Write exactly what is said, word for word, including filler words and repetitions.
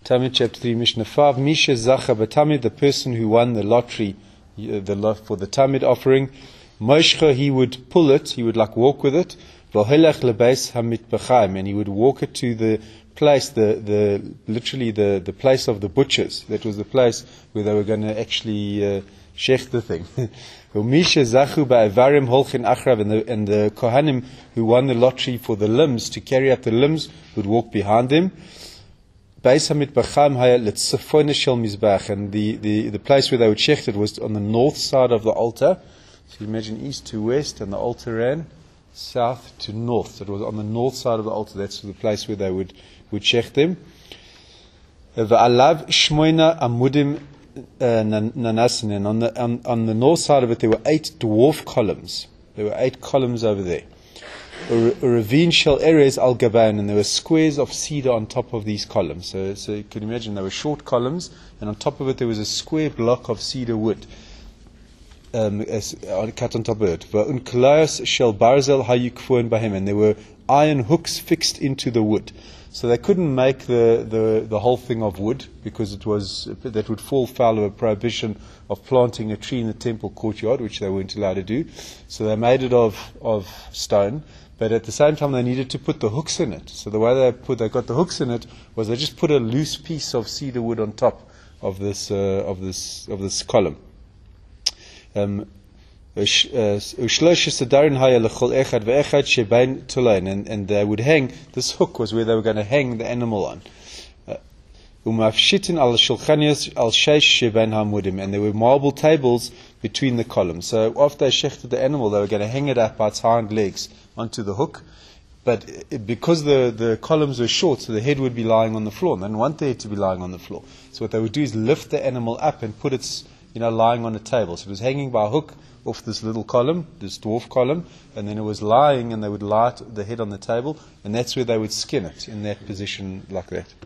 Tamid chapter three, Mishnah five. Misha Zacha Batamid, the person who won the lottery, uh, the lot for the Tamid offering, Moshcha, he would pull it, he would like walk with it, V'helech lebeis hamitbachaim, and he would walk it to the place, the the literally the the place of the butchers. That was the place where they were going to actually uh, shech the thing. Misha Zachu ba'avarim holchin achrav, and the and the kohanim who won the lottery for the limbs to carry out the limbs would walk behind him. And the, the, the place where they would shecht it was on the north side of the altar. So you imagine east to west, and the altar ran south to north. So it was on the north side of the altar. That's the place where they would, would shecht them. And on the, on, on the north side of it, there were eight dwarf columns. There were eight columns over there. Ravine shel erez al gaban, and there were squares of cedar on top of these columns. So, so you can imagine they were short columns, and on top of it there was a square block of cedar wood um, as, uh, cut on top of it. V'unklayos shel barzel hayukfuin bahem, and there were iron hooks fixed into the wood. So they couldn't make the, the, the whole thing of wood, because it was that would fall foul of a prohibition of planting a tree in the temple courtyard, which they weren't allowed to do. So they made it of of stone. But at the same time, they needed to put the hooks in it. So the way they put, they got the hooks in it was they just put a loose piece of cedar wood on top of this uh, of this of this column. Um, and, and they would hang. This hook was where they were going to hang the animal on. And there were marble tables between the columns. So after they shechted the animal, they were going to hang it up by its hind legs onto the hook. But it, because the, the columns were short, so the head would be lying on the floor. And they didn't want the head to be lying on the floor. So what they would do is lift the animal up and put it, you know, lying on a table. So it was hanging by a hook off this little column, this dwarf column, and then it was lying, and they would lie the head on the table, and that's where they would skin it, in that position like that.